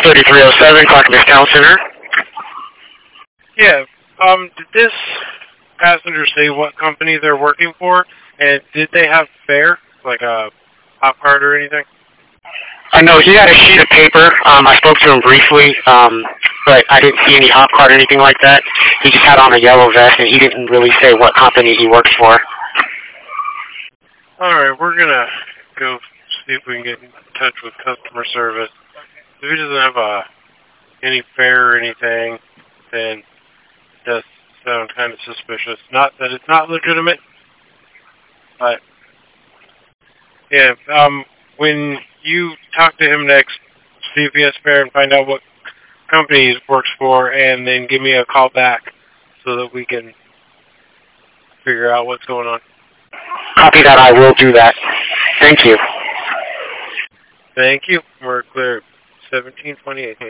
3307, Clackamas Town Center. Yeah. Did this passenger say what company they're working for? And did they have fare, like a hop card or anything? No, he had a sheet of paper. I spoke to him briefly, but I didn't see any hop card or anything like that. He just had on a yellow vest, and he didn't really say what company he works for. All right, we're going to go see if we can get in touch with customer service. If he doesn't have any fare or anything, then it does sound kind of suspicious. Not that it's not legitimate, but yeah, when you talk to him next, see if he has fare and find out what company he works for, and then give me a call back so that we can figure out what's going on. Copy that. I will do that. Thank you. Thank you. We're clear. 1728.